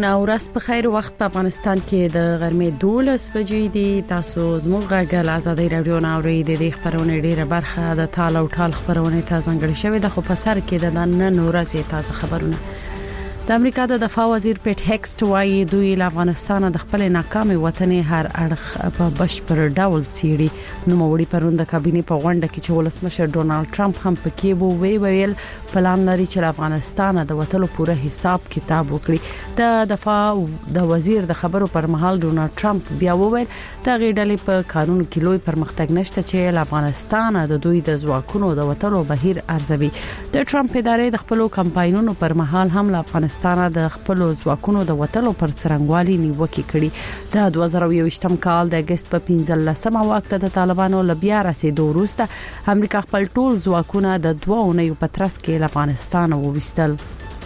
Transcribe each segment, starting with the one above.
سلامونه او ورځ په خیر. وخت په افغانستان کې د غرمې 12 بجې دي. تاسو زموږ غږ آزادۍ رادیو ناوړي د خبرونه ډیره برخه د تال او ټال خبرونه تاسو څنګه شوي د خو په سر کې د نن ورځې تازه خبرونه. د امریکا د دفاع وزیر پیټ هیکسټ وايي دوی له افغانستان د خپل ناکامي وطن هر اړخ په بشپړ ډول څیړي. نو موړي پروند د کابینې په غونډه کې چې ولسمشر ډونالد ټرمپ هم پکې وو ویل پلان لري چې افغانستان د وټلو پوره حساب کتاب وکړي. د دفاع د وزیر د خبرو پر مهال ډونالد ټرمپ بیا وویل د غیډلې په قانون کې لوی پرمختګ نشته چې افغانستان د دوی د ځواکونو د وټلو بهیر ارزوي. د ټرمپ ادارې د خپل کمپاینونو پر مهال هم له افغانستان د خپل ځواکونو د وټلو پر څرنګوالي نیوکه کړې. د 2023م کال د اگست په 15مه وخت د طالبانو لبیا رسیدو وروسته امریکا خپل ټول ځواکونه د 2 اونیو په ترڅ کې له افغانستان وویستل.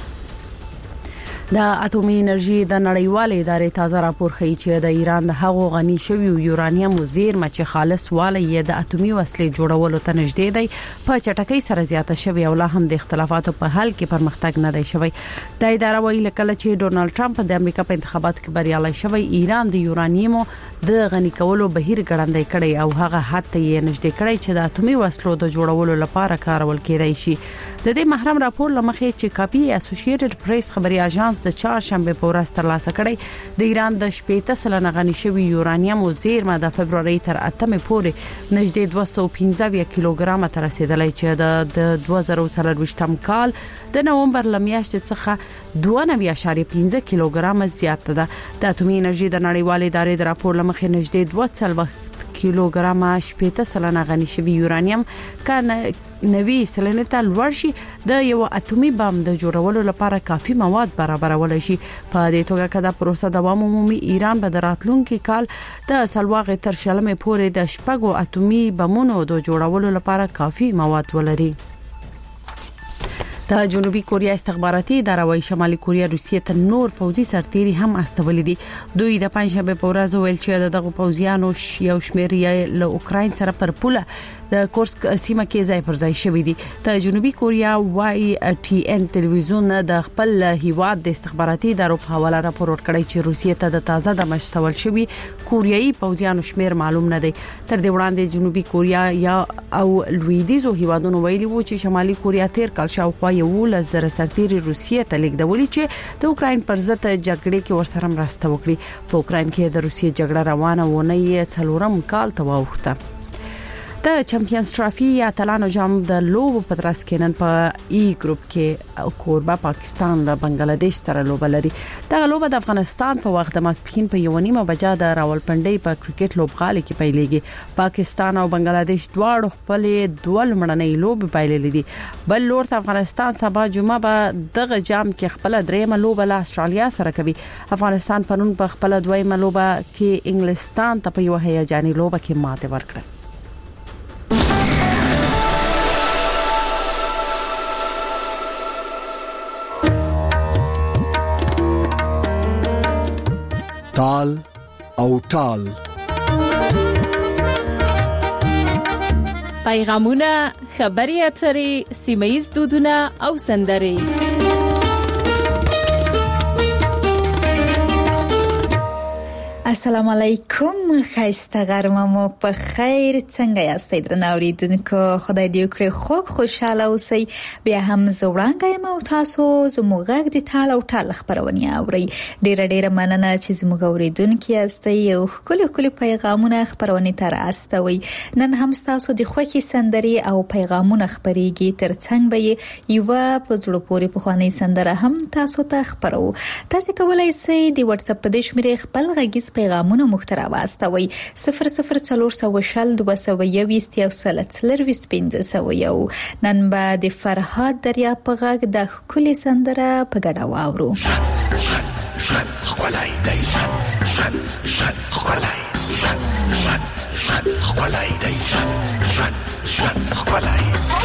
د اټومي انرژي د نړیوالې ادارې تازه راپور ښیي چې د ایران د هغو غني شوی یورانیم زیرمه چې خالص والی یې د اټومي وسلې جوړولو ته نږدې دی په چټکۍ سره زیاته شوی او لا هم د اختلافاتو په حل کې پرمختګ نه دی شوی. د ادارې ویلي کله چې ډونالد ټرمپ د امریکا په انتخاباتو کې بریالي شوی ایران د یورانیمو د غني کولو بهیر ګړندی کړی او هغه حتی یې نږدې کړی چې د اټومي وسلو د جوړولو لپاره کارول کېدای شي. د دې محرم راپور لمخې چې کاپی اسوسییټډ پریس خبري اژانس د چهارشنبه په ورځ ترلاسه کړی د ایران د 18 سلنه غني شوی یورانیم زیرمه د فبرवरी تر 8مه پورې نږدې 215 کیلوګرام ته رسیدلای چې د 2023م کال د نومبر لمیاشتې څخه 2.5 کیلوګرام زیات ده. د اټومي انرژي د نړیوالې ادارې د راپور لمخې نږدې 2 کیلوګرام 18 سلنه غني شوی یورانیم کنه 90 سلنه ته لوړ شي د یو اټومي بم د جوړولو لپاره کافي مواد برابرول شي. په دې توګه کدا پروسه دوام عمومي ایران به دراتلونکي کال د سلواغې تر شلمه پورې د شپږو اټومي بمونو د جوړولو لپاره کافي مواد ولري. د جنوبي کوریا استخباراتي اداره وايي شمالي کوریا روسیې ته نور پوځي سرتيري هم استولې دي. دوی د پنځشنبه په ورځ ویل چې دغه پوځیانو یو شمېر یې له اوکراین سره پر پوله د کورسک سیمه کې ځای پر ځای شوې دي. د جنوبي کوریا وايي ټي ان ټلویزیون د خپل هیواد د استخباراتي ادارو په حواله راپور ورکړی چې روسیې ته د تازه د مشتول شوی کوریایي پوځیانو شمېر معلوم نه دی. تر دې وړاندې جنوبي کوریا یا او لویدیزو هیوادونو ویلي وو چې شمالي کوریا تیر کال شاوخوا 11,000 سرتیري روسیې ته لیږدولي چې د اوکراین پر ضد جګړې کې ورسره مرسته وکړي. په اوکراین کې د روسیې جګړه روانه ونه یې 4م کال ته واوښته. د چمپیونز ټرافي یا اتلانو جام د لوبو په ترڅ کې نن په ای ګروپ کې کوربه پاکستان له بنگلاديش سره لوبه لري. دا لوبه د افغانستان په وخت د ماسپښین په 1:30 بجې د راولپنډي په کرکټ لوبغالي کې پیلېږي. پاکستان او بنگلاديش دواړو خپل دوه لمړنۍ لوبې پیلې دي. بل لور افغانستان سبا جمعه به دغه جام کې خپل درېمه لوبه له استرالیا سره کوي. افغانستان پرون په خپل دویمه لوبه کې انګلستان ته په یو هیجاني لوبه کې ماته ورکړه. تال او ټال پیغامونه خبري اترې سیمایي دودونه او سندري. السلام علیکم، خیسته غرمه مو په خیر. څنګه یاستئ درناوریدونکو؟ خدای دې وکړي خوږ خوشاله اوسئ. بیا هم زوړانګه یم او تاسو زموږ غږ د تال او ټال خبرونه اورئ. ډیره مننه چې زموږ اوریدونکو یاستئ او کله پیغامونه خبرونه تر استوي. نن هم تاسو د خوښي سندري او پیغامونه خبريږي. ترڅنګ به یو په زړه پورې په خواني سندره هم تاسو ته خبرو. تاسو کولای شئ د واتس اپ په دې شمیرې خپل غږیز پیغامونه مخترا واستوي 00422 نن به د فرهاد دریا په غږ د کلی سندره په ګډه واورو. شن خلای دی شن خلای شن خلای دی شن خلای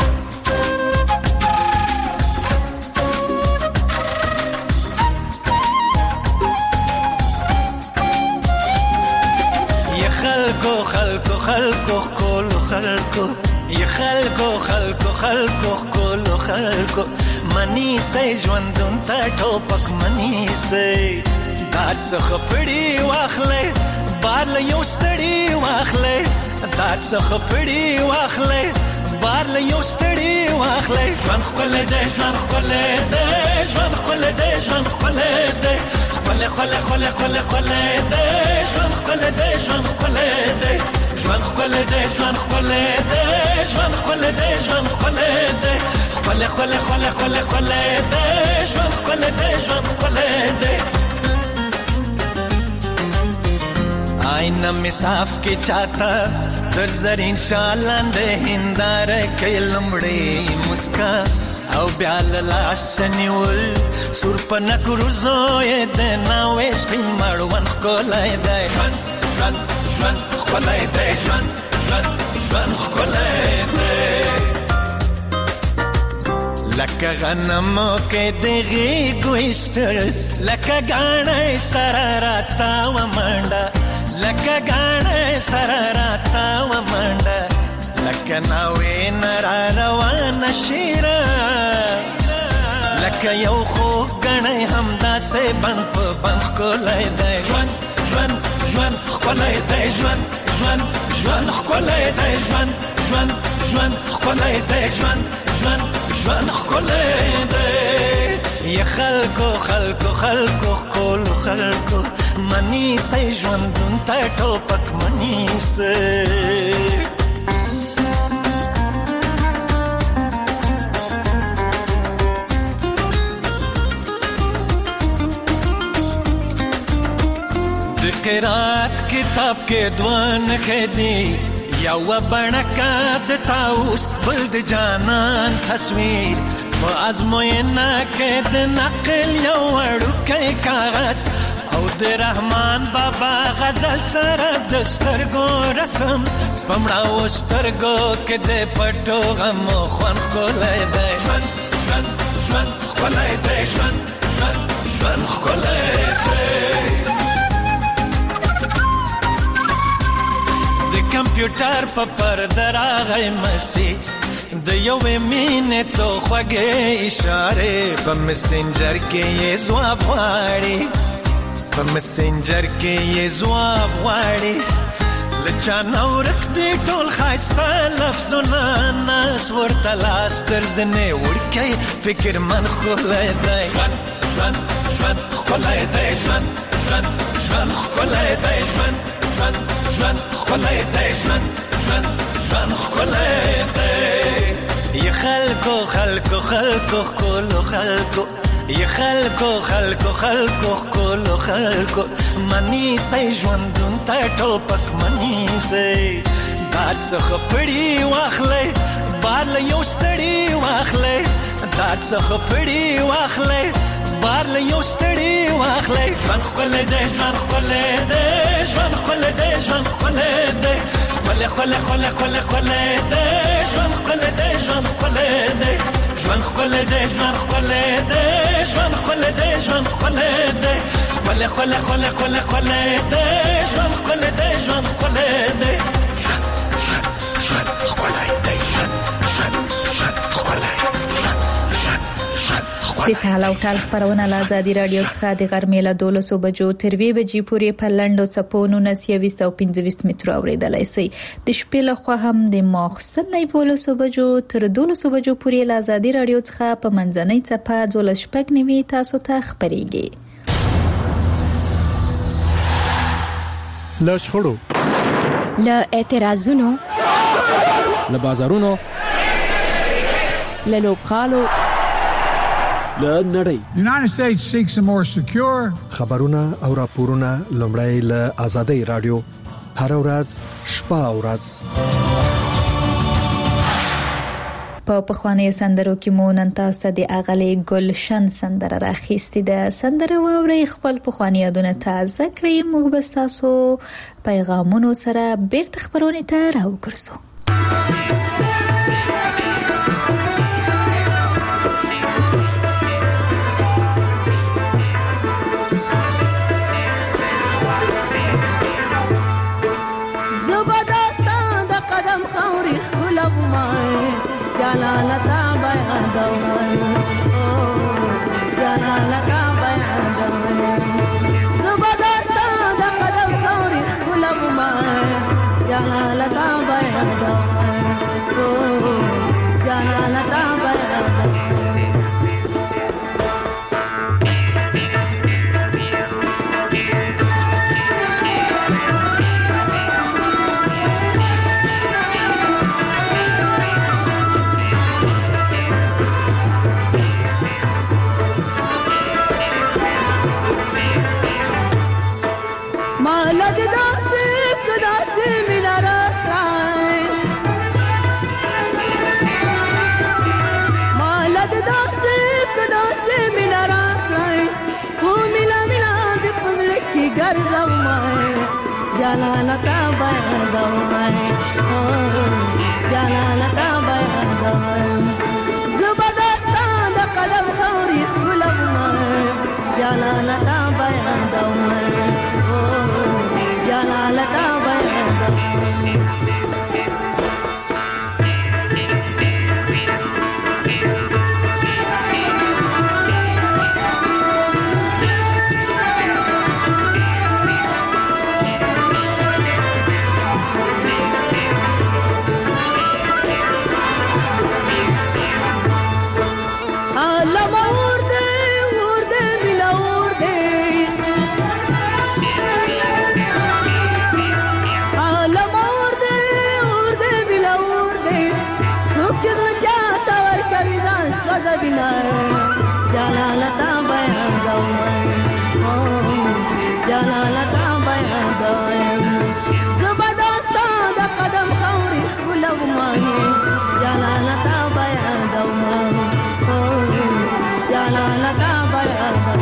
خلکو کول خلکو ی خلکو کول خلکو منی سي ژوندون تا ټوپک منی سي دات څخه پړی واخلې بار له یو ستړي واخلې دات څخه پړی واخلې بار له یو ستړي واخلې ژوند خپل دې ژوند خپل دې ژوند خپل دې ژوند خپل دې خپل خپل خپل خپل خپل دې ژوند خپل دې ژوند خپل دې ژوند خپل دې ژوند خپل دې ژوند خپل دې ژوند خپل دې خپل خپل خپل خپل خپل دې ژوند خپل دې ژوند خپل دې آئینه می صاف کی چاہتا در زرین شالاندے ہندار کئی لمڑی مسکا او بیال لاسنیول سور پنک روزوی دینا ویش پین مروان خکولای دے جوان جوان جوان خکولای دے جوان جوان جوان خکولای دے لکه غنمو کې دغه ګوشتل لکه غاڼې سره راتا و منډه لکه غاڼې سره راتا و منډه لکه ناوې نرا روان شیرا لکه یو خو غاڼې همدا سه بند په بند کولای دی ژوند ژوند ژوند کولای دی ژوند ژوند ژوند کولای دی ژوند ژوند ژوند کولای دی ژوند ژوند ژوند کولای دی یا خلکو خلکو خلکو کول خلکو منی سي ژوندون ته ټوپک منی سي د قرات کتاب کې دوان خدي یا و بڼکا د تاوس بل د جانان تصویر په ازموینه کې د نقل یو وړوکی کاغذ او د رحمان بابا غزل سره د سترګو رسم پمړاو سترګو کې د پټو غمو خوان کولای دی ژوند ژوند ژوند کولای دی ژوند ژوند ژوند کولای دی د کمپیوټر په پرده راغی مسیج د یوې مینې څو خوږې اشارې په مسنجر کې یې ځواب غواړي په مسنجر کې یې ځواب غواړي له چا نه ورک دي ټول ښایسته لفظونه ناس ورته لاس تر زنې وړکی فکر من ښکلی دی ژوند ژوند ژوند ښکلی دی ژوند ژوند ژوند ښکلی دی ژوند ژوند ژوند ښکلی دی ژوند ژوند ژوند ښکلی دی یا خلکو خلکو خلکو ښکلو خلکو یا خلکو خلکو خلکو ښکلو خلکو منی سئ ژوندون ته ټوپک منی سئ داد څخه پړی واخلئ بار له یو ستړي واخلئ داد څخه پړی واخلئ بار له یو ستړي واخلئ ژوند ښکلی دی ژوند ښکلی دی ژوند ښکلی دی ژوند ښکلی دی ښکلی ښکلی ښکلی ښکلی ښکلی دی ژوند ښکلی دی ژوند ښکلی دی ژوند ښکلی دی ژوند ښکلی دی ژوند ښکلی دی ژوند ښکلی دی ښکلی ښکلی ښکلی ښکلی ښکلی دی ژوند ښکلی دی ژوند ښکلی دی ژوند ژوند ژوند ښکلی دی ژوند ژوند ژوند ښکلی د ټال او ټال خبرونه له ازادي رادیو څخه د غرمې له 12 بجو تر 2 بجې پورې په لنډو څپو 1925 مترو اوریدلای شئ د شپې له خوا هم د ماخستن له 12 بجو تر 12 بجو پورې له ازادي رادیو څخه په منځنۍ څپه 12 تاسو ته خبرېږي له شخړو له اعتراضونو له بازارونو له لوبغالو له نړۍ The United States seeks a more secure خبرونه او راپورونه لومړی له ازادي رادیو هر ورځ شپه او ورځ په پخواني سندرو کې مو نن تاسو د اغلې ګلشن سندره راخېستې ده سندره ووري خپل پخواني یادونه تازه کړئ موږ به تاسو پیغامونو سره بیرته خبرونه ته راوګرځو جلالتا بیان دوان جلالتا بیان دوان جلالتا بیانوم جلالتا بیانوم زبردستان د قلم خوري ګلوم جلالتا بیانوم جلالتا بیانوم جلالتا بیانوم جلالتا بیانوم زبردستان د قدم خوري ګلوم جلالتا بیانوم جلالتا بیانوم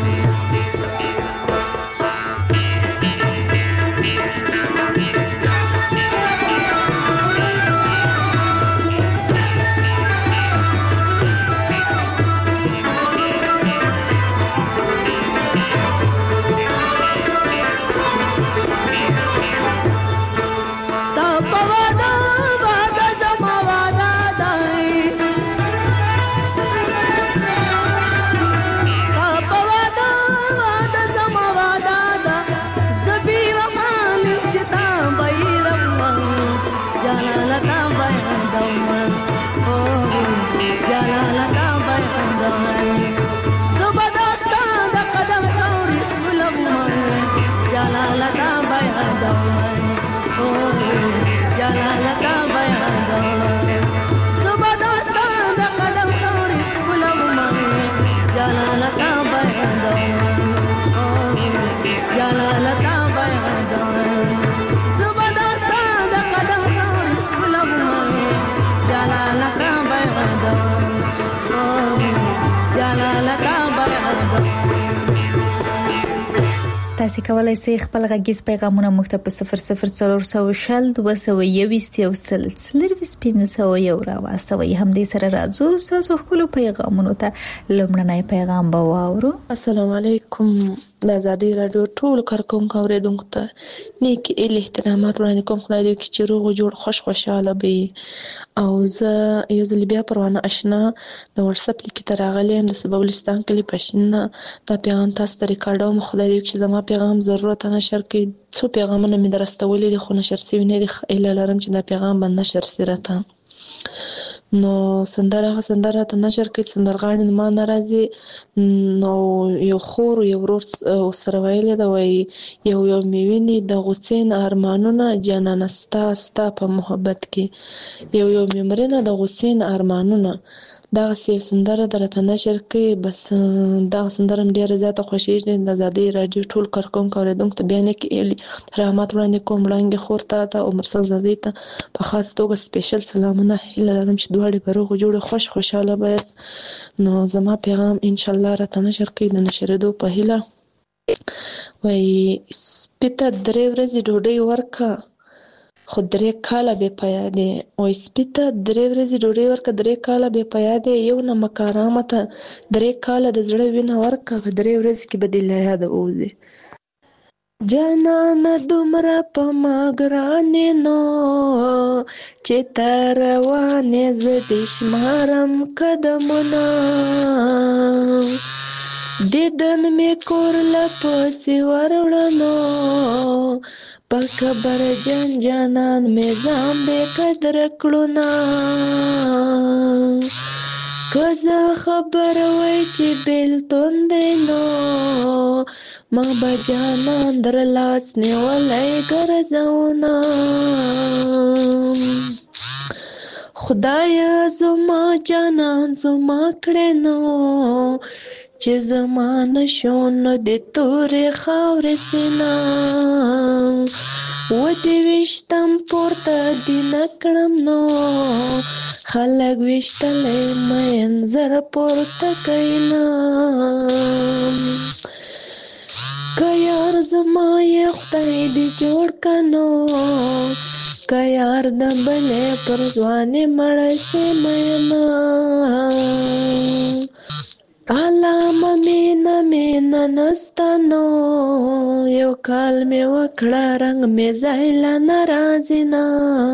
تاسو کولای شئ خپل غږیز پیغامونه موږ ته په 00420 221 راواستوي. هم دې سره راځو تاسو خپل پیغامونه ته لمړنی پیغام به واورو. السلام علیکم. د آزادۍ رادیو ټول کارکونکو اوریدونکو ته نیک احترامات وړاندې کوم. خدای دې وکړي چې روغ جوړ خوشاله وي. او زه یو ځل بیا پروانه آشنا د واتس اپ لیک ته راغلی د سبولستان کلی پښینه دا پیغام تاسو ته ریکارډوم. خدای دې وکړي چې زما پیغام ضرورت نشر کړي. څو پیغامونه مې درستولې دي خو نشر شوي نه دي. اله لرم چې دا پیغام باندې نشر شي راته. نو سندره ته نشر کړي سندرغاړي ما ناراضي. نو یو خور یو ورور سره ویلې دا وای یو میویني د غوسین ارمانونه جانانه ستا په محبت کې یو میمرینه د غوسین ارمانونه دا سیف سندره درته نشر کړي. بس دا سندره ډیره زیاته خوشیږي. د آزادۍ رادیو ټول کارکونکو اوریدونکو ته بیان کې رحمت وړاندې کوم. وړاندې خور ته او مرسل زادۍ ته په خاص توګه سپیشل سلامونه. هیله لرم چې دواړه به روغ جوړ خوشاله وایي. نو زما پیغام ان شاء الله راته نشر کړي د نشریدو په هیله. وای سپیته درې ورځې ډوډۍ ورکا خو 3 کاله بې پیادې. وای سپیته 3 ورځې ډوډۍ ورکا 3 کاله بې پیادې. یو نه مکارامه ته 3 کاله د زړه وینه ورکا 3 ورځې کې به دې له یاده ووځي. جانانه دومره په ما ګرانې نو چې ته روانې زه دې شمارم قدمونه. دیدن مې کور لپسې وروړنو په خبر جانان مې ځان بې قدره کړونه. که زه خبر وای چې بېلتون دی نو ما به جانان در لاس نیولی ګرځونه. خدایا زما جانان زما کړې نو چې زما نشو نو د تورې خاورې سینه و دې ویشتم پورته دې نکړم نو خلک ویشتلی مین زره پورته کینا. که یار زما یې خدای دې جوړ کنو، که یار د بلې پر ځوانې مړی سي مینا. علامه مینا نسته نو، یو کال مې وکړه رنګ مې ځایله ناراضي نه.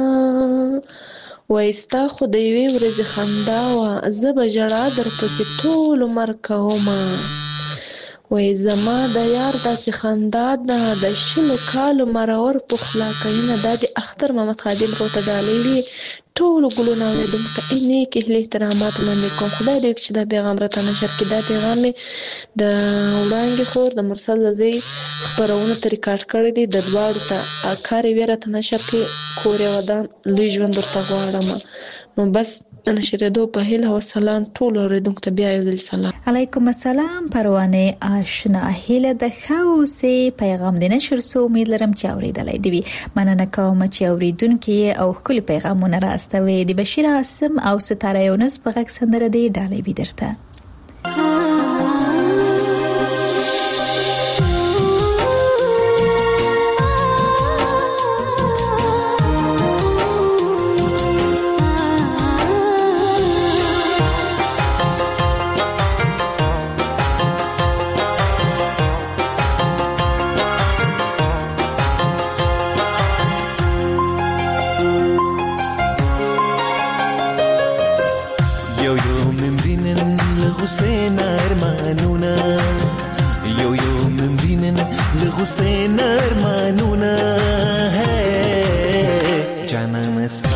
وای ستا خو د یوې ورځې خندا وه، زه به ژړا درپسې ټول عمر کومه. وای زما د یار داسې خندا ده، د 20 کالو مرور پخلا کوینه. دا د اختر محمد خادم راته ډالۍ دي. ټولو ګلونه اورېدونکو ته نیک اهل احترامات وړاندې کوم. خدای دې وکړي چې دا پیغام راته نشر کړي. دا پیغام مې د وړانګې خور د مرسل زوی خپرونه ته ریکارډ کړی دی. د دواړو ته کار یې راته نشر کړي. کور یې ودان، لوی ژوند ورته غواړم. نو بس د نشرېدو په هیله او سلام ټولو اورېدونکو ته بیا یو ځل سلام. علیکم السلام پروانه آشنا. هیله د خاوسې پیغام د نشر سو امید لرم چې اورېدلای دی. مننه کوم چې اورېدونکو او خپل پیغامونه راستوي. د بشیر عاصم او ستاره یونس په غږ سندره دی ډالۍ بدرته. حسین ارمانونه ہے جانم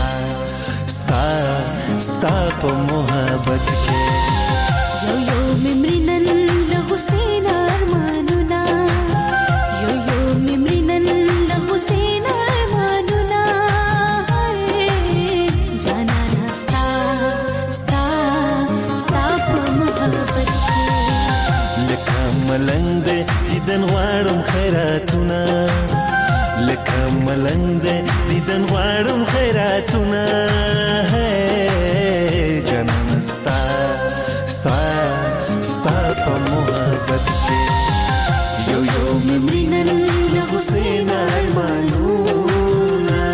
ستا په محبت کې یو ممرنن له حسین ارمانونه یو ممرنن له حسین ارمانونه جانم ستا په محبت کې لکه ملنګ دیدن غواړم خیراتونه لکه ملنګ دیدن غواړم خیراتونه جانم ستا په محبت کې یو ممرنن له حسین ارمانونه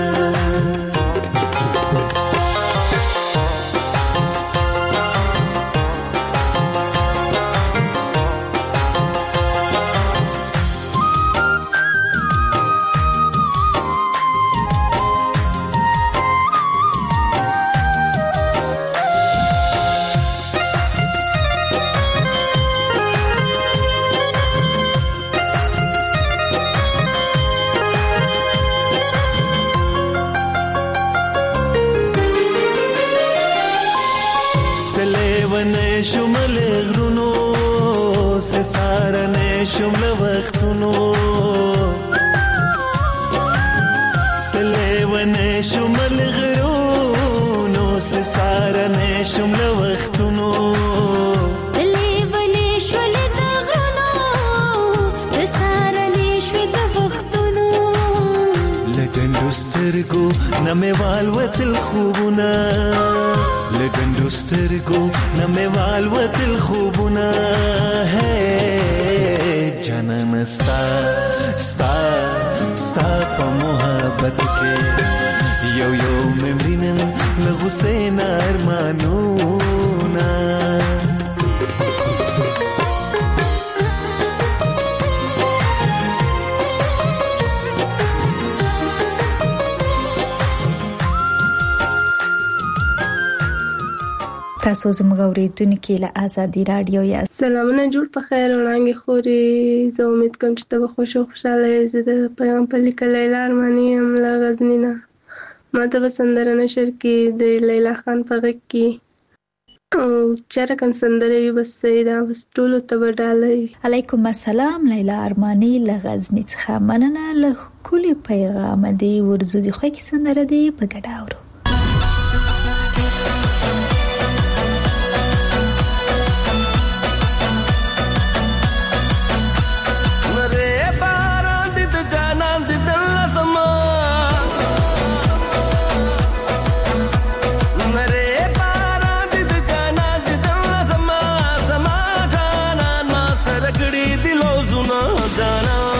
شمل غرونو سے سارنے شمل وختونو سلیونے شمل غرونو سے سارنے شمل وختونو سلیونے شمل غرونو سے سارنے شمل وختونو لګندو سترګو نمې والوتل خوبونه لګندو سترګو نمې والوتل خوبونه ہے جانم ستا په محبت کې یو ممرنن له حسین ارمانونه تاسو زموږ اوریدونکو له آزادي رادیو یا سلامونه جوړ په خیر وړاندې خوري. زه امید کوم چې تاسو خوشاله یاست. زه د پیغام په لیکل لیلا ارماني ام له غزنی نه. ما ته سندره نشر کې د لیلا خان په غږ کې او چېرې کوم سندره یې بس سیدا بس ټول ته وډالې. علیکم السلام لیلا ارماني له غزنی څخه. مننه له کلی پیغام دی ورزو دی خو کې سندره دی په ګډه اورو. Dana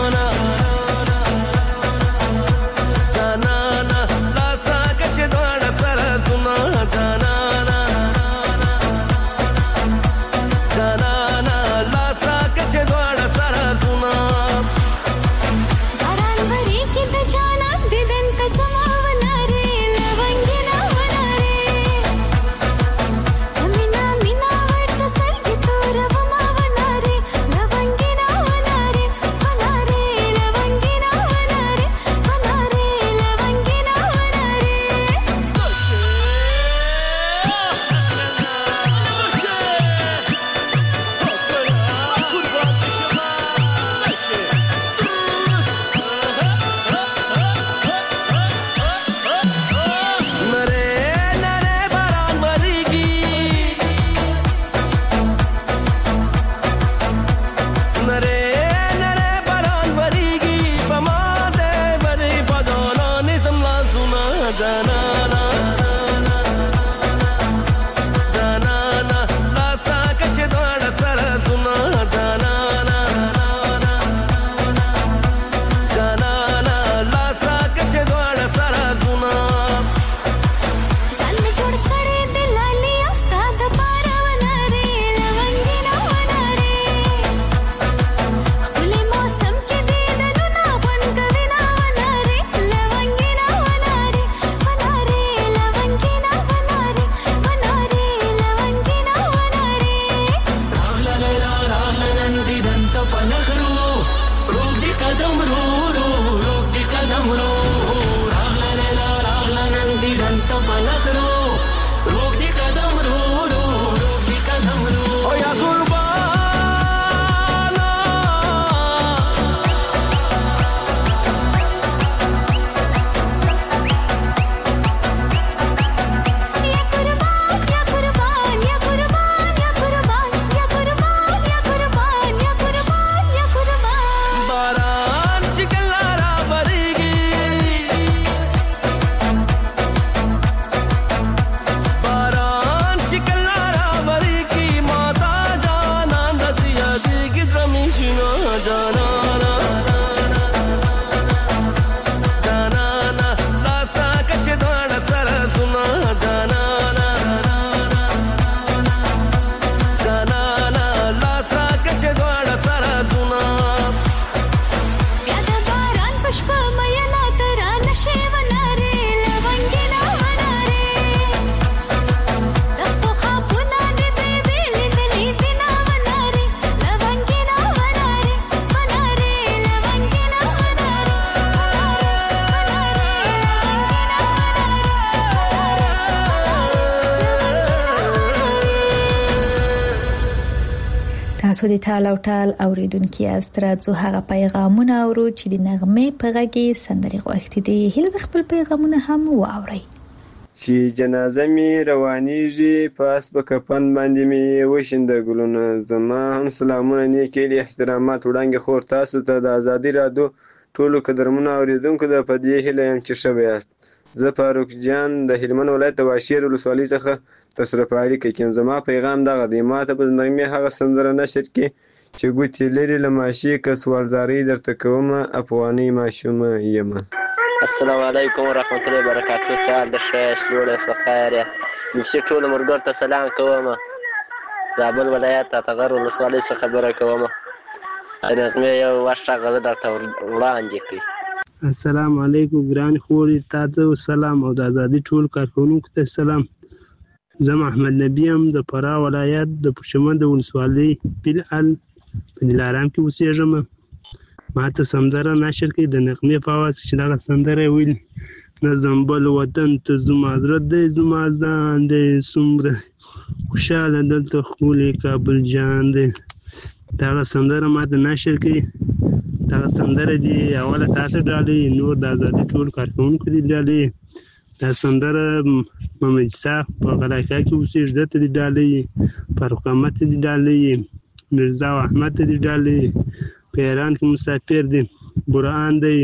تاسو د تال او ټال اوریدونکو یاست. راځو هغه پیغامونه اورو چې د نغمې په غږ کې سندرې غوښتي دي. هیله د خپل پیغامونه هم واورئ. چې جنازه می روانیږي پاس په کفن باندې می وشنده ګلونه. زما هم سلامونه نیکې احترامات وړاندې خور تاسو ته د ازادي رادیو ټولو قدرمنو اوریدونکو د پدې هیله يم چې ښه یاست. زه فاروق جان د هلمند ولایت د واشیر ولسوالۍ څخه تاسو په اړیکه کې زما پیغام دغه دی. ماته په نغمې هغه سندره نشر کې چې ګوتې لري له ماشي که سوالزاري درته کومه افغاني ماشومه یم. السلام علیکم ورحمت الله وبرکاته. چال د ښه جوړه څه خیر نفسي ټول مرګر ته سلام کوم. زابل ولایت اتغر ولسوالۍ څخه خبره کوم. نغمې یو ورشه غزه درته وړاندې کړي. السلام علیکم ګران خوري تاسو سلام او د ازادي ټول کارکونکو ته سلام. زه محمد نبی ام د فراه ولایت د پښمن ولسوالۍ بلال په دلارام کې اوسېږم. ما ته سندره نشر کړي د نغمې په اواز چې دغه سندره ویل نظم بل وطن ته زما زړه دی زما ځان دی څومره خوشاله دلته ښکلی کابل جان دی. دغه سندره ما ته نشر کړي. دغه سندره دی اوله تاسو ډالۍ نور د ازادي ټول کارکونکو دی ډالۍ. دا سندره محمد صاحب په غلاکا کې اوسېږي دته دی ډالۍ. فاروق احمد دی ډالۍ. مرزا احمد دی ډالۍ. په ایران کې مسافر دی. برهان دی.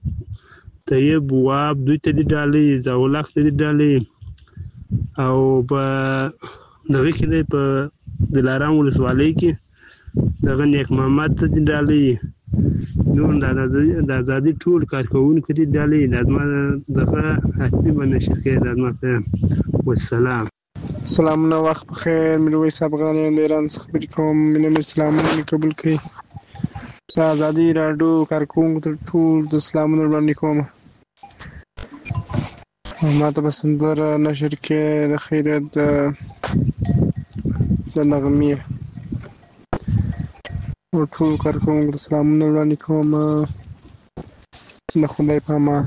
طیب واب دوی ته دی ډالۍ. زاولخ ته دی ډالۍ. او په دغه کې دی په دلارام ولسوالۍ کې دغه نیک محمد ته دی ډالۍ. نور د ازادي ټول کارکونکو دي ډالۍ. لازمه دغه حتمي بنشر کې لازمه ته والسلام. سلامونه وخت بخیر. میرویس افغانیان د ایران څخه خبرې کوم. مینه سلامونه قبول کړئ. د ازادي رادیو کارکونکو ته ټول د سلامونه وړاندې کوم. ما ته په سندره نشر کې د خیرت د نغمې ټول کارکونکو ته سلامونه وړاندې کوم. د خدای په امان.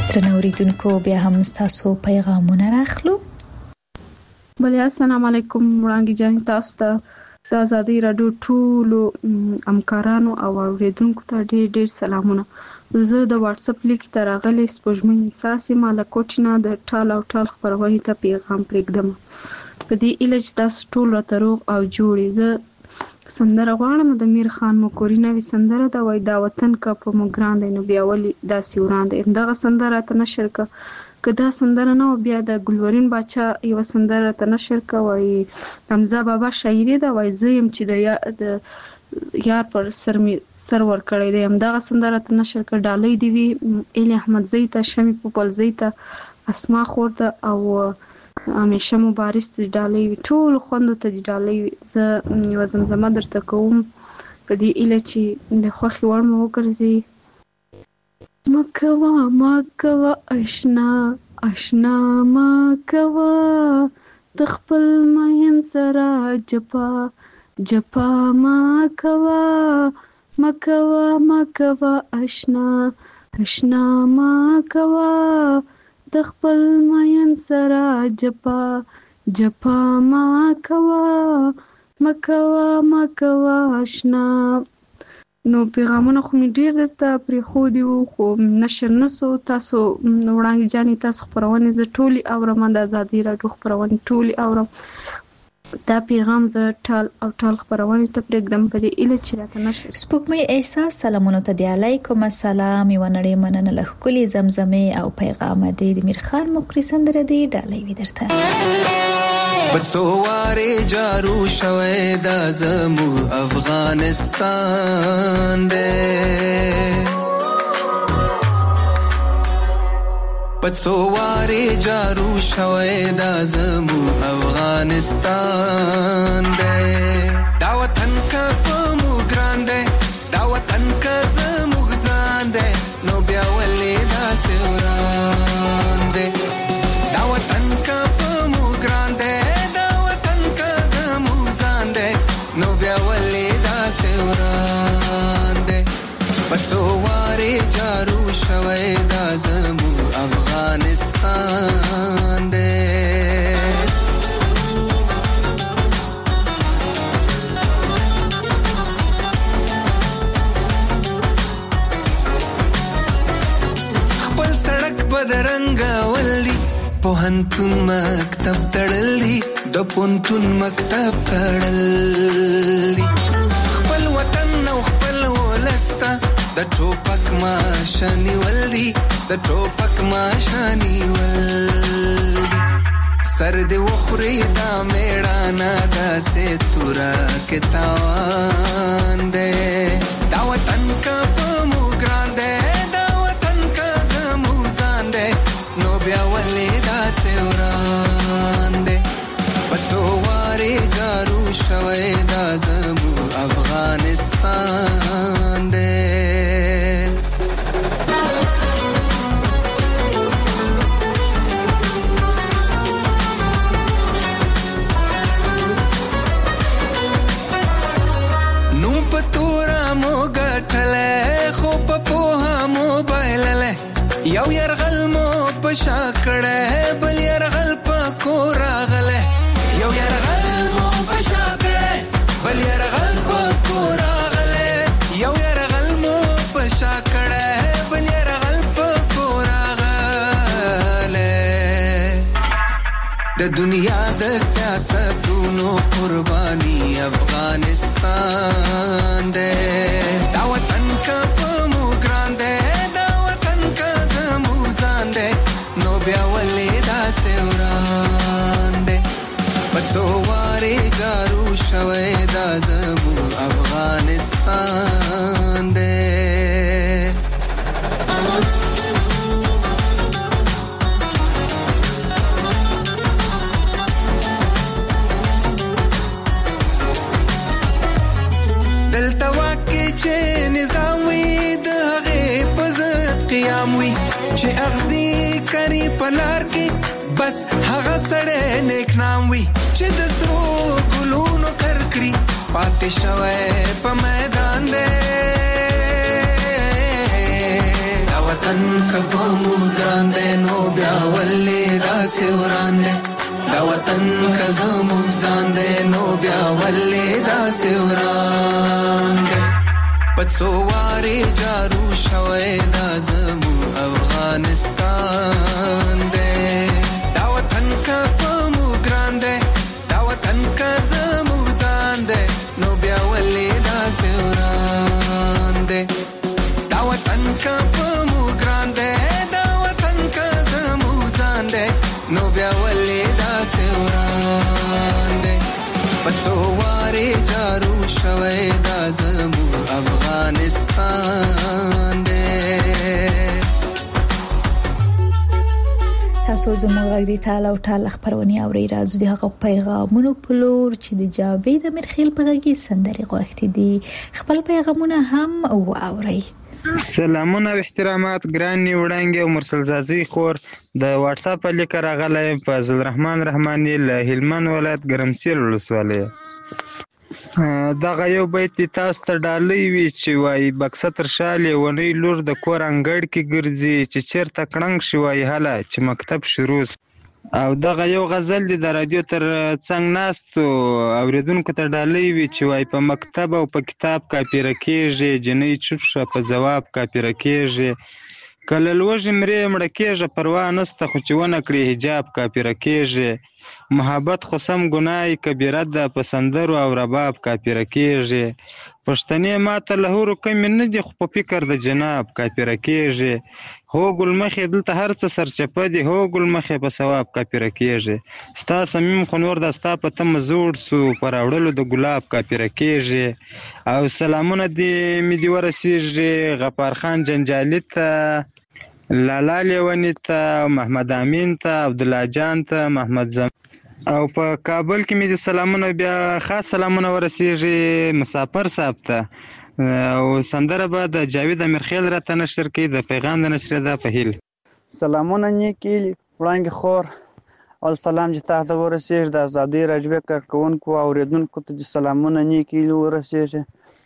ترنوریدونکو بیا هم تاسو پیغامونه راخلو. بله السلام علیکم وړاندې جان تاسو ته د آزادۍ رادیو ټولو همکارانو او اوریدونکو ته ډېر ډېر سلامونه. زه د واتس اپ لیک ته راغلی سپوږمۍ احساسې مالکوټینا د ټال او ټال خبرونې ته پیغام پرېږدم په دې ایله چې تاسو ټول راته روغ او جوړې. زه سندره غواړم د میر خان مکوري نوې سندره ده وایي دا وطن که په موږ ګران دی نو بیا ولې داسې وران دی. همدغه سندره راته نشر که که دا سندره نه بیا د ګلورین باچا یوه سندره راته نشر که وایي حمزه بابا شاعري ده وایي زه یم چې د یار پر سر ورکړی دی. همدغه سندره راته نشر که. ډالۍ دې وي ایل احمدزۍ ته شمې پوپلزۍ ته اسما خور ته او همیشه مبارز ته ډالۍ وي ټولو خوندو ته دې ډالۍ وي. زه یوه زمزمه درته کوم په دې ایله چې د خوښې وړ مو وګرځي. مکوا مکوا اشنا اشنا مکوا د خپل مین سره جپا جپا مکوا مکوا مکوا اشنا اشنا مکوا د خپل مین سره جپا جپا مکوا مکوا مکوا اشنا. نو پیغامونه خو مې ډېر درته پرېښودي وو خو نشر نه سو. تاسو وړاندې جانې تاسو خپرونې زه ټولې اورم د ازادۍ راډیو خپرونې ټولې اورم. دا پیغام زه ټال او ټال خپرونې ته پرېږدم په دې ایله چې راته نشر. سپوږمۍ احساس سلامونو ته دی علیکم السلام. یوه نړۍ مننه له ښکلې زمزمې او پیغامه دی د میر خان مکري سندره دی ډالۍ وي درته. بڅوارې جارو شوی دا زمو افغانستان دی بڅوارې جارو شوی دا زمو افغانستان دی. دا وطن که په مو ګران دی دا وطن که زموږ ځان دی نو بیا ولې داسې وران دی. دا وطن که په مو ګران دی نو بیا ولې داسې وران دی. بڅوارې جارو شوی دا زمو افغانستان دی. خپل سړک بدرنګه ولي پوهنتون مکتب تړلی د پونتون مکتب تړلی. خپل وطن او خپل ولسته د ټوپک ماشانی ولدي د ټوپک ماشانی ولدي. سر دې وخوري دا میړانه داسې تورا کې تاوان دی. دا وطن که په مو ګران دی دا وطن که زمو ځان دی نو بیا ولې داسې وران دی. بڅوارې جارو شوی دا زمو افغانستان دی. نوم په تورا مو ګټلی خو په پوهه مو بایللی. یو یرغل مو په شا کړی بل یرغل په کور راغلی. یو یرغل مو په شا کړی بل یرغل په کور راغلی. یو یرغل مو په شا کړی بل یرغل په کور راغلی. د دنیا د سیاستونو قرباني افغانستان دی. دا وطن که په مو ګران دی دا وطن که زمو ځان دی نو بیا ولې داسې وران دی. بڅوارې جارو شوی دا زمو افغانستان دی. دلته واکې چې نظام وي د هغې په ضد قیام وي چې اغزي کري په لار کې بس هغه سړی نیک نام وي چې د سرو ګلونو کرکړي پاتې شوی په میدان دی. دا وطن که په مو ګران داسې وران دی دا وطن که زموږ ځان دی نو بیا ولې داسې وران دی په څو وارې جارو شوی دا زموږ افغانستان دی دا وطن که په موږ ګران دی دا وطن که زموږ ځان دی نو بیا ولې داسې وران دی دا وطن که په موږ ګران دی دا وطن که زموږ ځان دی نو بیا ولې داسې وران دی په څو وارې جارو شوی دا زموږ افغانستان دی تاسو زموږ غږ دی تعالی او تعالی خبرونه اوري راځو د هغه پیغامونو په لور چې د جاوید امرخیل په غږ سندري غوښتي دي خپل پیغامونه هم واوري. سلامونه او احترامات ګراني وړانګي او مرسل زازي خور د واتس اپ لیک راغلی فضل الرحمن رحماني له هلمند ولایت ګرمسیر ولسوالۍ دغه یو بیت تاسو ته ډالۍ وی چې وای بکسه تر شالې ونی لور د کور انګړ کې ګرځي چې چیرته کړنګ شوی هله چې مکتب شروع او دغه یو غزل دی د رادیو تر څنګ ناستو اوریدونکو ته ډالۍ وی چې وای په مکتب او په کتاب کاپیره کېږي جنۍ چوپ شه په جواب کاپیره کېږي کله لوږې مرې مړه کېږه پروا نسته خو چې ونه کړې حجاب کاپیره کېږي محبت خو سم ګناه کبیره ده په سندرو او رباب کاپیره کېږي پښتنې ماته له هورو کمې نه دي خو په فکر د جناب کاپیره کېږي هو ګل مخې دلته هر څه سرچپه دي هو ګل مخې په ثواب کاپیره کېږي ستا صمیم خو نور دا ستا په تمه زوړ سو په راوړلو د ګلاب کاپیره کېږي او سلامونه دې مې دې ورسېږي غفار خان جنجالي ته لالا لیونی ته محمد امین ته عبدالله جان ته محمد زم او په کابل کې مې د سلامونه بیا خاص سلامونه ورسېږي مسافر صاحب ته او سندره به د جاوید امرخیل راته نشر کوي د پیغام د نشر ده په هیل سلامونه نیکي وړانګې خور او سلام چې تاسو ته ورسېږي د ازادۍ راډیو کارکوونکو او اوریدونکو ته سلامونه نیکي ورسېږي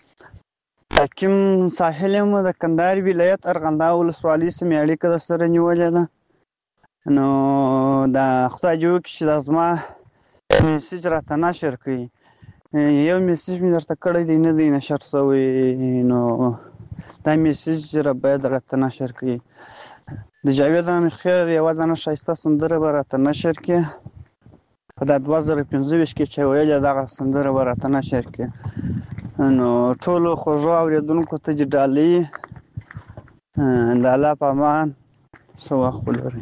حکیم ساحل مو د کندهار ولایت ارغنداو ولسوالۍ سیمې اړیکه سره نیولې ده نو دا خدای جوړ کړي چې زما میسج راته نشر کړي یو میسج مې درته کړی دی نه دی نشر شوی نو دا میسج را باید راته نشر کړي د جاوید امرخیل یوه دانه ښایسته سندره به راته نشر کړي په دا 2015 کې چې ویلې دغه سندره به راته نشر کړي نو ټولو خوږو اورېدونکو ته دې ډالۍ د الله په امان څه وخت ولرئ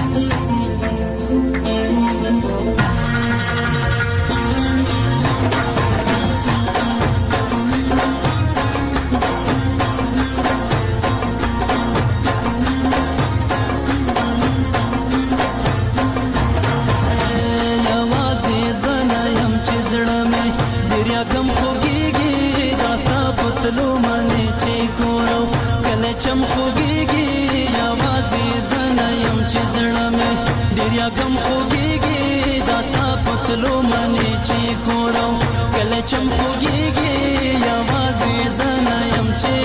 یوازې زه نه یم چې زړه مې ډېر یاکم خوږېږي دا ستا په تلو منې چې ګورم کله چم خوږېږي یوازې زه نه یم چې زړه مې ډېر یاکم خوږېږي دا ستا په تلو منې چې ګورم کله چم خوږېږي یوازې زه نه یم چې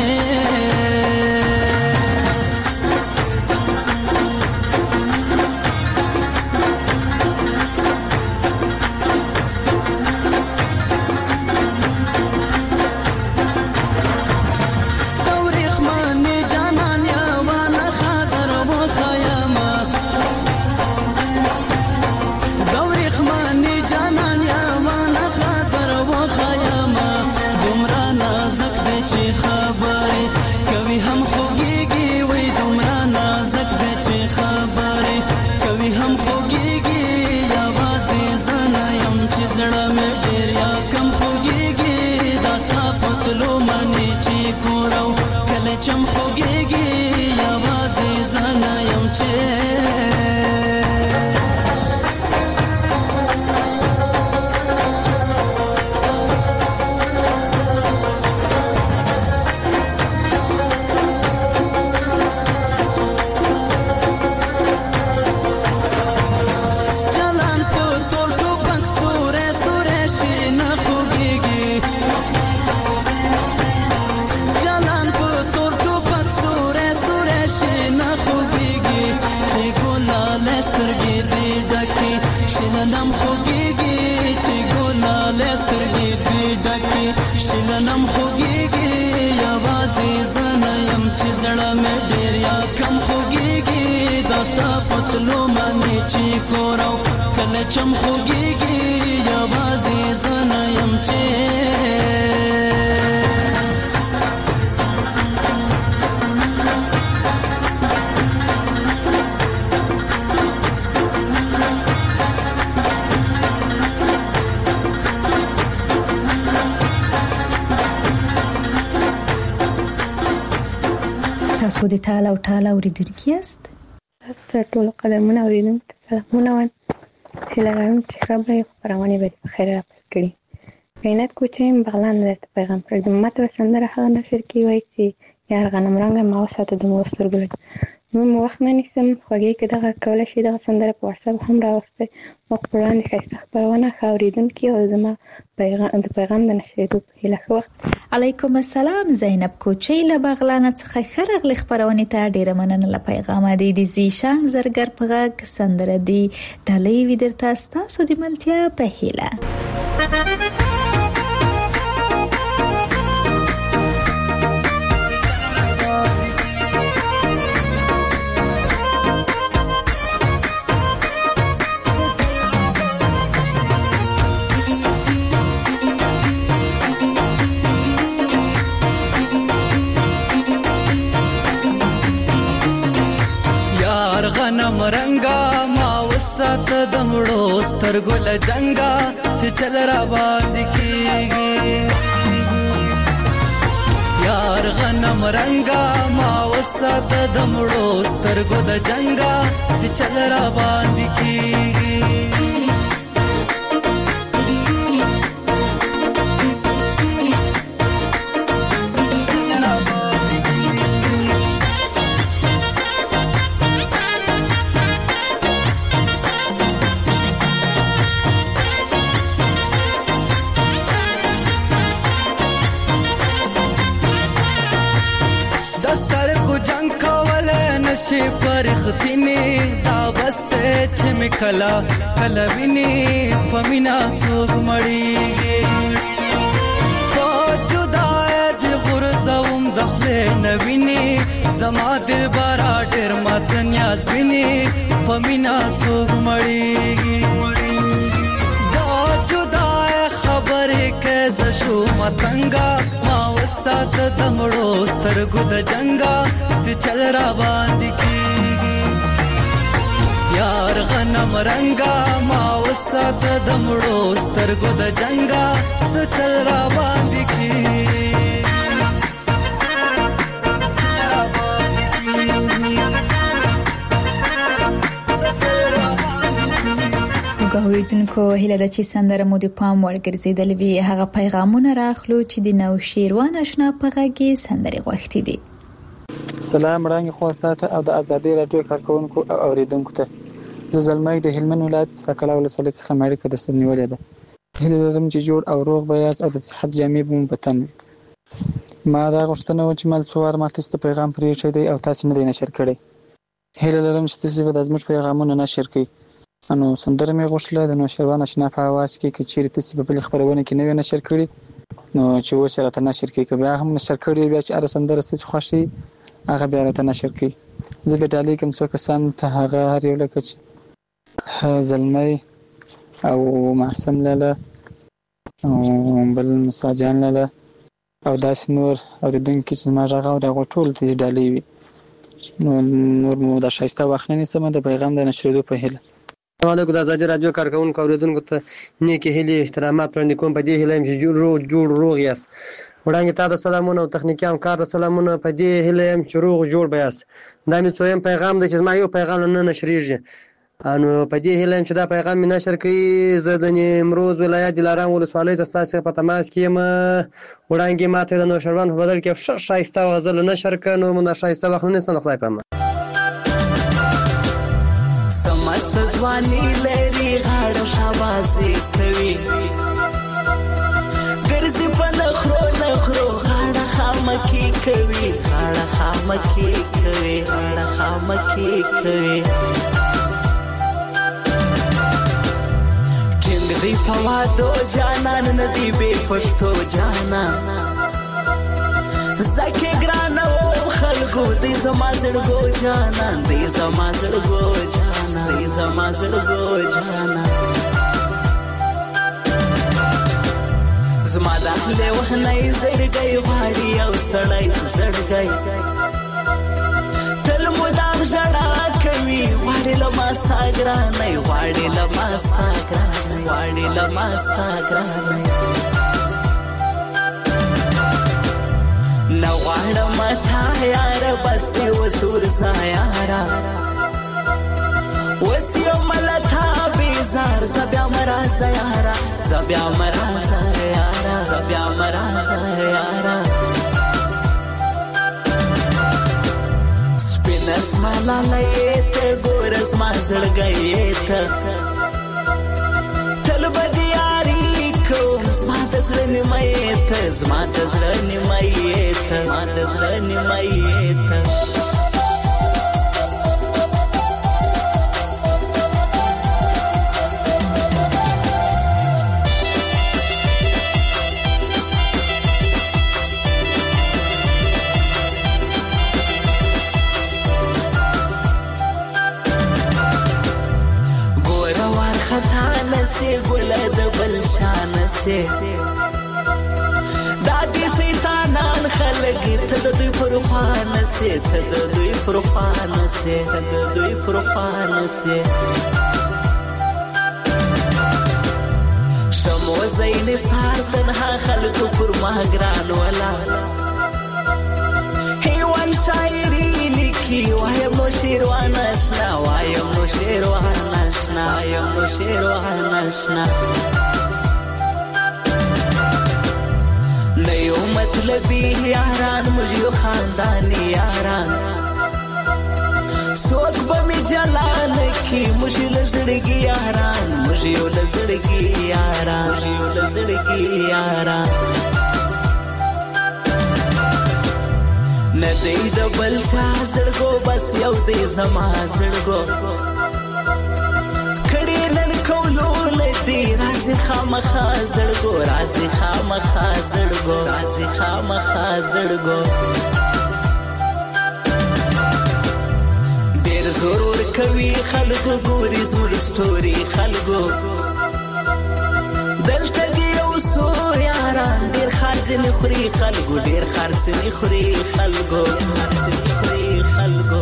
چم خوږېږي یوازې زه نه یم چې ډکې شلنم خوږېږي یوازې زه نه یم چې زړه مې ډېر یا کم خوږېږي دا ستا پتلو باندې چې کور او کله چم خوږېږي یوازې زه نه یم چې تاسو د ټال او ټال اوریدونکي یاست؟ تاسو ټول قدمونه اوریدونکي سلامونه وایم هیله لرم چې خبرې خپرونې به په خیر راپیل کړي. عینت کوچیم بغلان درته پیغام پرېږدم. ماته به سندره هغه نشر کې وایي چې یار غنم رنګه ما وساته د مور سترګو لږ نور مو وخت نه نیسم. خوږې که دغه کولی شي دغه سندره په واتساپ هم راوستئ. موږ په وړاندې ښایسته خپرونه ښه اورېدونکي او زما د پیغام د نشرېدو په هیله ښه وخت. علیکم السلام. زینب کوچی له بغلان څخه ښه راغلې خپرونې ته. ډېره مننه له پیغامه دی. د زیشان زرګر په غږ سندره دی ډالۍ وي درته ستاسو د ملتیا په هیله. غنم رنگا ما وسات دمړو سترګو له جنگا چې چل را باندې کیږي یار غنم رنگا ما وسات دمړو سترګو د جنگا چې چل را باندې کیږي شي فرختنی دا بسته چې مکلا کلوینی پمینا څوک مړیږي په جدای دی غرزوم دخله نوینی زما دل بارا ډیر مات نیاز بینی پمینا څوک مړیږي دا جدای خبره کې زشو متنګا ما وسات دمړو سترګو د جنگا سي چل را باندې کیږي یار غنم رنگا ما وسات دمړو سترګو د جنگا سي چل را باندې کیږي ګوریدونکو هیله د چې سندره مو د پام وړ ګرځیدل وي. هغه پیغامونه راخلو چې د نو شیروان آشنا په غږی سندره غوښتي دي. سلام وړاندې خواسته او د ازادي رادیو کارکونکو او اوریدونکو ته زه زلمۍ د هلمند ولایت سکلا ولسوالۍ څخه مړی کده سنولې ده. هیله لرم چې جوړ او روغ بیاست او د صحت جامې بوم پتن. ما دا غوښتنه و چې مل څوار ماته ست پیغام پرې شوی دی او تاسو نه دی نشر کړی. هیله لرم چې تاسو به د زموږ پیغامونه نشر کړئ. انو سندره مې غوښله د نو شروان آشنا په आवाज کې کچېرې تاسو په بل خبرونه کې نوې نشر کړی نو چې وسره ته نشر کړئ. بیا هم نشر کړی بیا چې اره سندره څه خوشي هغه بیا ته نشر کړئ. زه به ډالۍ کوم څو کسان ته هغه هر یو لکه زلمۍ او معصم لاله او بل مساجان لاله او داس نور اوریدونکو چې ما راغو دا ټول ته ډالۍ وي. نور مو د شایسته وخت نه سم د پیغام د نشریدو په هیله. السلام علیکم. د ازادي رادیو کارکونکو اوریدونکو ته نیکی هیلې احترامات وړاندې کوم. په دې هیله چې جوړ روغ یاست. وړاندې تا د سلامونه او تخنیکی همکار د سلامونه. په دې هیله چې روغ جوړ بیاست. دا مې څویم پیغام دی چې ما یو پیغام نه نشریږي. انو په دې هیله چې دا پیغام مې نشر کړي. زه د نیمروز ولایت دلارام ولسوالۍ ته ستاسو په تماس کې یم. وړاندې ماته د نوشروان په بدل کې شایسته غزل نشر کړه. نور مو شایسته وخت نه سن خدای پامه. سمست ځواني لري غاړه شاباسي کوي ګرځي په نخرو غاړه خامکی کوي ټینګ دی پوادو جانان ندی بے پشتو جانان زکی گرانو خلقو دی زما زړګو جانان دی زما زړګو جانان دی زما زړګو جانان زما د له وهنای زړګي غواړي او سړی زړګي تل مدام ژړا کوي غواړي لماستا ګرانای غواړي لماستا ګرانای غواړي لماستا ګرانای نو غواړم تا یار بس دې وسور سایارا وسیو ملتا بیزار زبیا مرا زیارا زبیا مرا زیارا زبیا مرا زیارا سپینس مالا لیت ګورس ما زړګیت تل بدیاری کو زما د زړه نیمایت زما د زړه نیمایت ما د زړه نیمایت ګل د بلشان سي دادی شیطانان خلق ته د دوی پروفان سي ته د دوی پروفان سي ته د دوی پروفان سي شمو زین سار تنها خلق پر ما ګران ولا هیوان شاعری لیکي وایم نو شیروان آشنا وایم نو شیروان آشنا وایم نو شیروان آشنا نیو مطلبی یاران مجھو خاندانی یاران سوک بمی جلان کی مجھو لزڑگی یاران مجھو لزڑگی یاران مجھو لزڑگی یاران ندی د بلچا زړګو بس یو دې زما زړګو کړي نن کولو لدی راځي خامخا زړګو راځي خامخا زړګو راځي خامخا زړګو ډېر زور کوي خلکو ګوري زموږ سټوري خلکو دلته یو سو یاران ډېر خرڅ نه خوري خلکو ډېر خرڅ نه خوري خلکو خرڅ نه خوري خلکو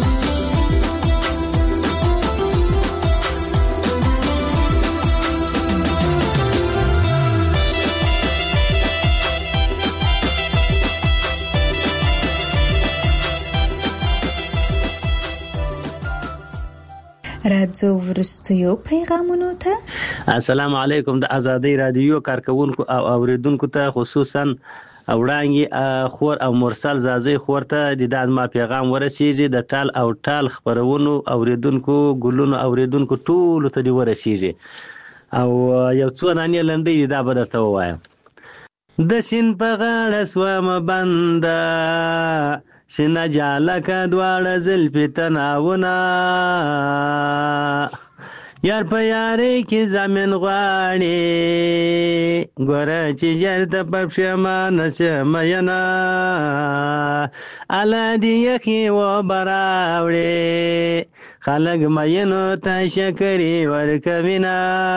راځو ورستیو پیغامونو ته. السلام علیکم. د ازادي رادیو کارکونکو او اوریدونکو ته خصوصا وړاندې خور او مرسل زازي خور ته د دازما پیغام ورسیږي د ټال او ټال خبرونو اوریدونکو ګلونو اوریدونکو ټول ته دی ورسیږي او یو څو نانې لنډې دا به درته وایم. د سین په غاړه سوم بنده سینا جالک دواړه زلفې تناونه یار په یارې کې زمین غواړي ګوره چې جرته په پښېمانه شم ینه اله دې یخې وبراوړې خلک مینو ته شکرې ورکوینه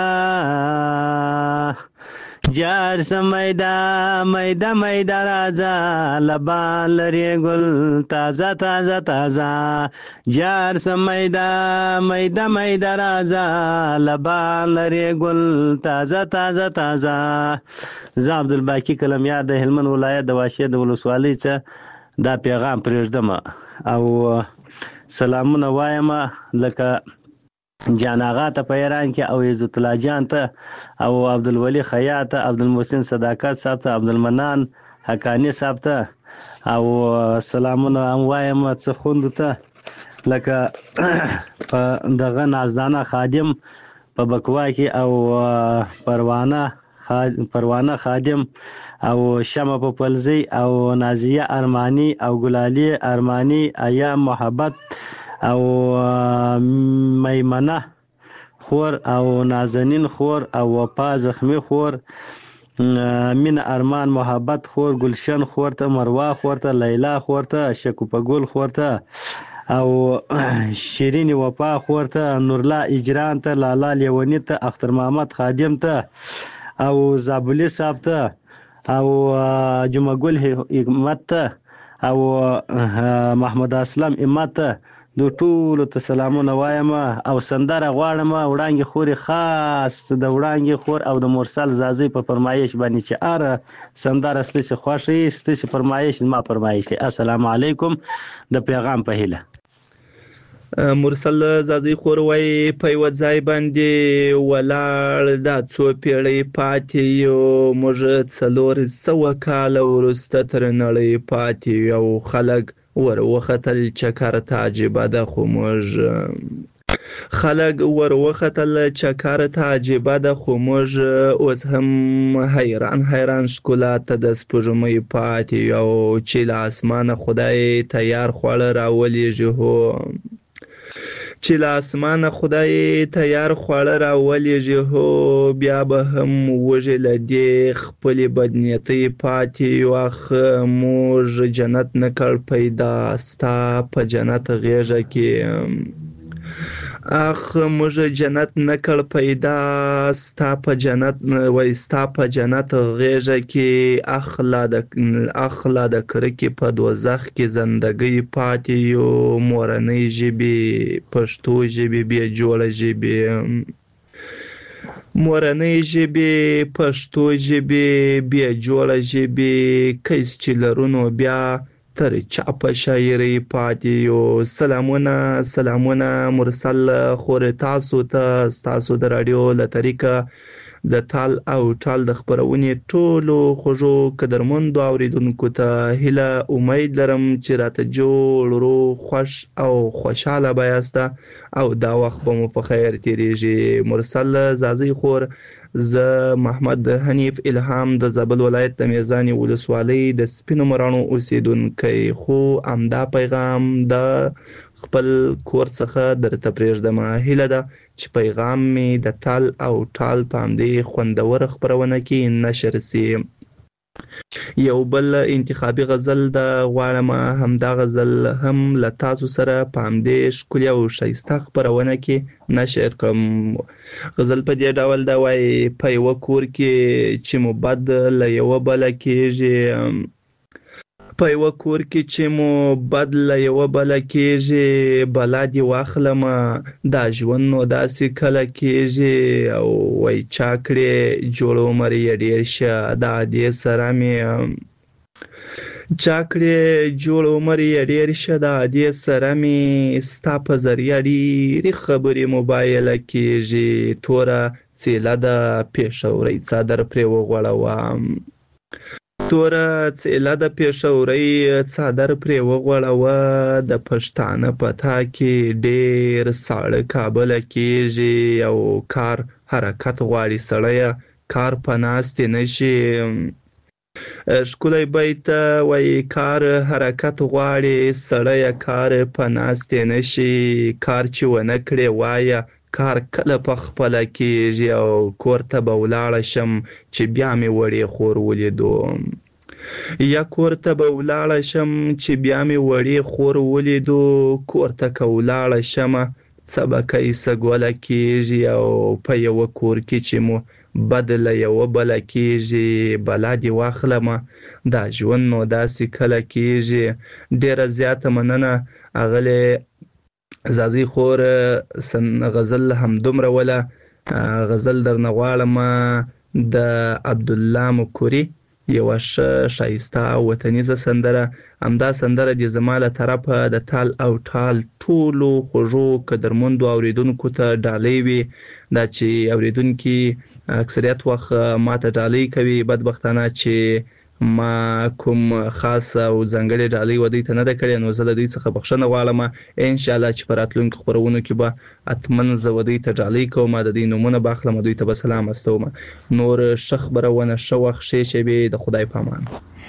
جار سمیدا میدا میدا راځه لبان لري ګل تازه تازه تازه جار سمیدا میدا میدا راځه لبان لري ګل تازه تازه تازه. زه عبدالباقي کلمیار د هلمند ولایت د واشې د ولسوالۍ څخه دا پیغام پرېږدم او سلامونه وایم لکه جان آغا ته په ایران کې او عزت الله جان ته او عبدالولی خیاط ته عبدالمحسن صداقت صاحب ته عبدالمنان حقانی صاحب ته او سلامونه هم وایم څه خوندو ته لکه په دغه نازدانه خادم په بکوا کې او پروانه خادم او شمع په پلزی او نازیه ارمانی او ګلالی ارمانی ایام محبت او میمنه خور او نازنین خور او وفا زخمی خور، مینه ارمان محبت خور، گلشن خور ته، مروه خور ته، لیلا خور ته، شکوفه ګل خور ته او شیرین وفا خور ته، نورلا اجران ته، لالا لیونی ته، اختر محمد خادم ته او زابلی صاحب ته او جمعه ګل حکمت ته او محمد اسلام امت ته دو ټولو ته سلامونه وایم او سندره غواړم وړانګې خوري، خاص د وړانګې خور او د مرسل زازي په فرمایش باندې چې اره سندره ستاسو خوښي ستاسو فرمایش ما فرمایش. السلام علیکم د پیغام په هیله. مرسل زازي خور وای په یو ځای باندې ولاړ دا څو پیړۍ پاتې یو، موږ 400 کاله وروسته تر نړۍ پاتې یو، خلک ور وختل چکر ته عجیبه ده خو موږ اوس هم حیران ښکلا ته د سپوږمۍ پاتې یو، چې له اسمانه خدای تیار خواړه راولېږي هو بیا به هم وږي له دې خپلې بدنیتۍ پاتې یو، اخ موږ جنت نه کړ پیدا ستا په جنت غېږه کې، ستا په جنت غېږه کې، اخلا د کرکې په دوزخ کې زندګۍ پاتې یو، مورنۍ ژبې پښتو ژبې بې جوړه ژبې کیس چې لرونو بیا تر چا په شاعرۍ پاتې یو. سلامونه مرسل خور تاسو ته، ستاسو د راډیو له طریقه د تال او ټال د خبرونې ټولو خوږو قدرمندو اوریدونکو ته هیله امید لرم چې راته جوړ روغ خوښ او خوشحاله به یاست او دا وخت به مو په خیر تیریږي. مرسل زازي خور، زه محمد حنیف الهام د زابل ولایت د میزانې ولسوالۍ د سپینو مراڼو اوسیدونکی، خو همدا پیغام د خپل کور څخه درته پرېږدم. هیله ده چې پیغام مې د تال او ټال په همدې خوندوره خپرونه کې نشر سي. یو بل انتخابي غزل د غواړم همدا غزل هم له تاسو سره په همدې ښکلې او ښایسته خپرونه کې نشر کړم. غزل په دې ډول ده وایي: په یوه کور کې چې مو بد له یوه بله کېږي، بلا دې واخلمه دا ژوند نو داسې کله کېږي، او وای چا کړې جوړ عمر یې ډېر شه دا دې سره مې ستا په ذریعه ډېرې خبرې موبایله کېږي، توره څیله د پېښورۍ څادر پرې وغوړوه، د پښتانه پتا کې ډېر ساړه کابله کېږي، او کار حرکت غواړي سړیه کار په ناستې نشي. ښکلی بیت وایي: کار حرکت غواړي سړیه کار په ناستې نشي، کار چې ونه کړې وایه کار کله په خپله کېږي، او کور ته به ولاړه شم چې بیا مې وړې خور ولیدو، کور ته که ولاړه شمه څه به کیسه ګوله کېږي، او په یوه کور کې چې مو بد له یوه بله کېږي، بلا دې واخلمه دا ژوند نو داسې کله کېږي. ډېره زیاته مننه اغلې زازي خور، غزل همدومره وله. غزل درنه غواړم د عبدالله مکوري یوه ښایسته وطنیزه سندره. همدا سندره دې زما له طرفه د تال او ټال ټولو خوږو قدرمندو اوریدونکو ته ډالۍ وي. دا چې اوریدونکي اکثریت وخت ما ته ډالۍ کوي، بدبختانه چې ما کوم خاص او ځانګړې ډالۍ ودی ته نه ده کړې، نو زه له دوی څخه بخښنه غواړم. انشاءالله چې په راتلونکو خپرونو کې به حتما زه ودی ته ډالۍ کوم، د دوی نومونه به اخلم، دوی ته به سلام استوم. نور ښه خبرونه، ښه وخت، ښې شېبې، د خدای په امان.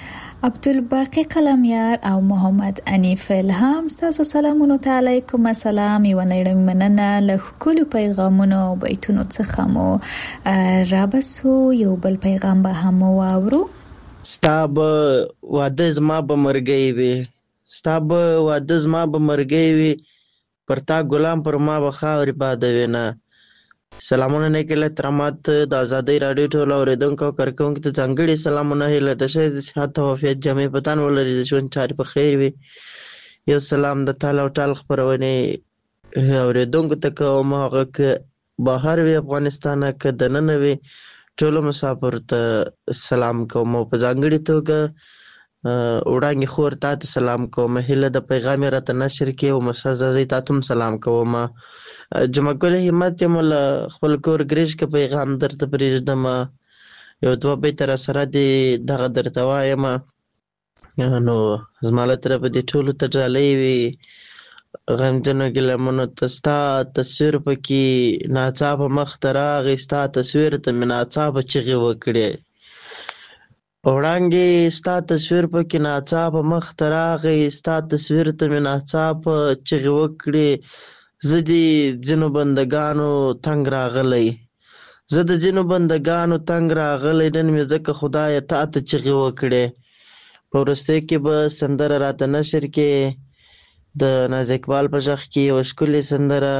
عبدالباقی قلمیار او محمد انیف الهام ستاسو سلامونو ته علیکم السلام. یو نړۍ مننه له ښکلو پیغامونو او بیتونو څخه مو رابسو. یو بل پیغام به هم واورو. ستا به واده زما به مرګی وي، ستا به واده زما به مرګی وي، پر تا ګلان پر ما به خاورې بادوي نه. سلامونه نیکې له احترامات د ازادۍ راډیو ټولو اورېدونکو او کارکوونکو ته ځانګړي سلامونه هیله د ښایست د صحت او عافیت جامې په تن ولري، د ژوند چارې په خیر وي. یو سلام د تال او ټال خپرونې اورېدونکو ته کوم، هغه که بهر وي افغانستان که دننه وي ټولو مسافرو ته سلام کوم. او په ځانګړې توګه وړانګې خور تا ته سلام کوم. هیله د پیغام یې راته نشر کړي او مسعود زازۍ تا ته هم سلام کوم. جمعه ګل همت یم له خپل کور ګریج که پیغام درته پرېږدم، یو دوه بیته راسره دي دغه درته وایم. نو زما له طرفه دې ټولو ته ډالۍ وي، غمجنو ګیلمنو ته ستا تصویر پکې ناڅاپه مخ ته راغی، ستا تصویر ته مې ناڅاپه چغې وکړې. وړانګې ستا تصویر پکې ناڅاپه مخ ته راغی، ستا تصویر ته مې ناڅاپه چغې وکړې. زه د ځینو بندګانو تنګ راغلی، زه د ځینو بندګانو تنګ راغلی، نن مې ځکه خدایه تا ته چغې وکړې. په وروستۍ کې به سندره راته نشر کې د ناز اقبال په غږ کې یوه ښکلې سندره،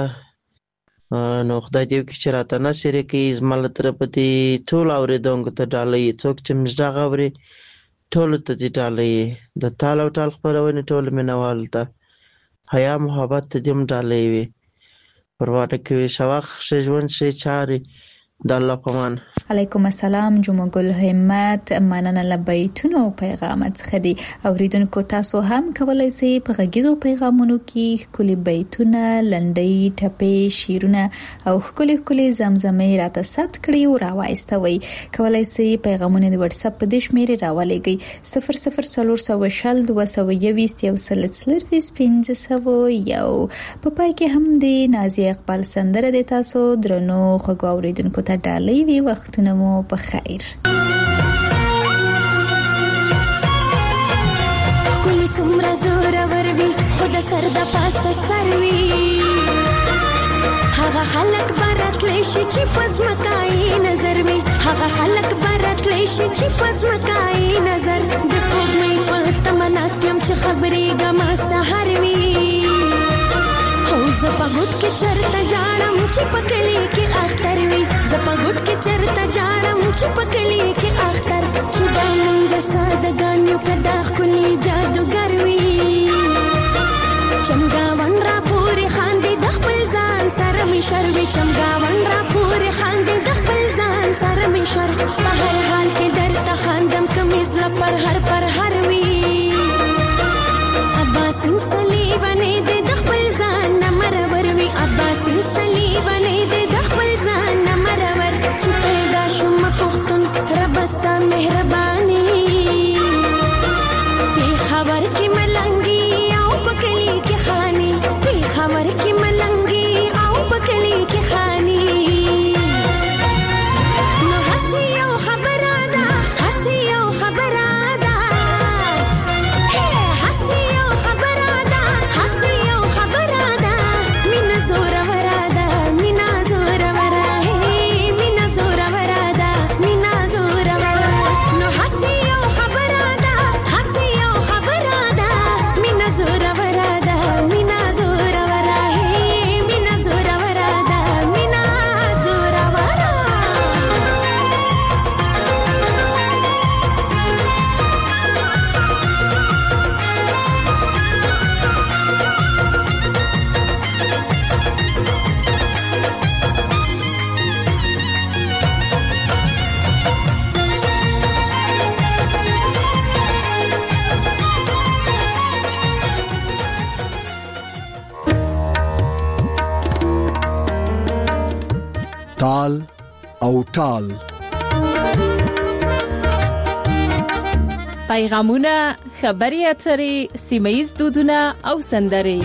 نو خدای دې وکړي چې راته نشر یې کړي. زما له طرفه دې ټولو اورېدونکو ته ډالۍ، څوک چې مې غږ اوري ټولو ته دې ډالۍ، د تال او ټال خپرونې ټولو مینهوالو ته حیا محبت ته دې هم ډالۍ وي. پروا نه کوي، ښه وخت ښه ژوند ښې چارې، د الله په امان. علیکم السلام. جمعه ګل همت مننه له بیتونو او پیغامات څخه دي. اوریدونکو تاسو هم کولای شئ په غږیزو پیغامونو کې ښکلي بیتونه، لنډۍ، ټپې، شعرونه او ښکلي زمزمې راته ثبت کړئ او راوایستوئ. کولای شئ پیغامونه د واتس اپ په دې شمیرې راولېږئ 004022211501. په پای کې هم د نازیه اقبال سندره د تاسو درنو خوږو اوریدونکو ته ډالۍ وي. وختونه مو په خیر. کلی څومره زورور وي خو د سر د پاسه سر وي، هغه خلک به راتلی شي چې په ځمکایي نظر وي، هغه خلک به راتلی شي چې په ځمکایي نظر. د سپوږمۍ په تمه ناست یم چې خبرېږم سهار وي، زه په ګوټ کې چرته جاړم چې په کلي کې اختر وي، زه په ګوټ کې چرته جاړم چې په کلي کې اختر. چې دا موږ سادهګان یو که دا ښکلي جادوګر وي، چمګاون را پورې خاندي د خپل ځان سره مې شر وي، چمګاون را پورې خاندي د خپل ځان سره مې شر. په هر حال کې درته خاندم که مې زړه پر هر وي، عباسین صلیبانې دې د خپل ځان نه مرور وي، عباسین صلیبانې دې د خپل ځان نه مرور. چې پیدا شوم پښتون رب ستا مهرباني، پېښور کې ملنګي او په کلي کې خاني، پېښور کې ملنګي او په کلي کې خاني. نو هسې یو خبره ده، هسې یو خبره ده، هسې یو خبره ده، هسې یو خبره ده، مینه زوروره ده، مینه زوروره، مینه زوروره ده، مینه زوروره. نو هسې یو خبره ده، هسې یو خبره ده، مینه زوروره ده، مینه زوروره، مینه زوروره ده، مینه زوروره. تال او ټال. پیغامونه، خبري اترې، سیمه‌ییز دودونه او سندرې.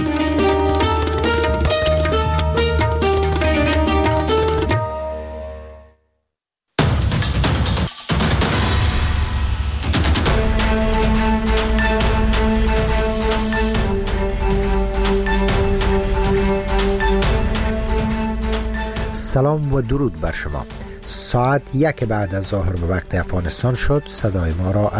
سلام و درود بر شما. ساعت 1 بعد از ظهر به وقت افغانستان شد. صدای ما را